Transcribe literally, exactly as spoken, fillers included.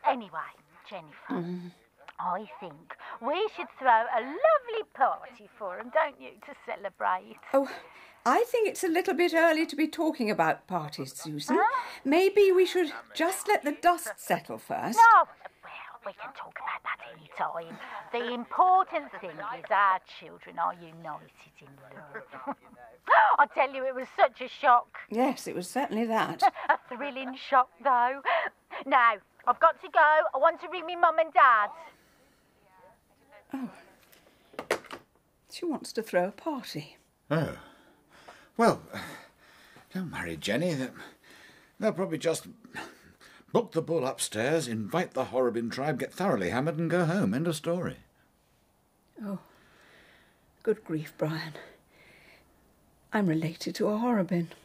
Anyway, Jennifer, mm. I think we should throw a lovely party for them, don't you, to celebrate? Oh, I think it's a little bit early to be talking about parties, Susan. Huh? Maybe we should just let the dust settle first. No, well, we can talk about that any time. The important thing is our children are united in love. I tell you, it was such a shock. Yes, it was certainly that. A thrilling shock, though. Now, I've got to go. I want to ring me mum and dad. Oh. She wants to throw a party. Oh. Well, don't worry, Jenny. They'll probably just book the bull upstairs, invite the Horrobin tribe, get thoroughly hammered and go home. End of story. Oh. Good grief, Brian. I'm related to a Horrobin.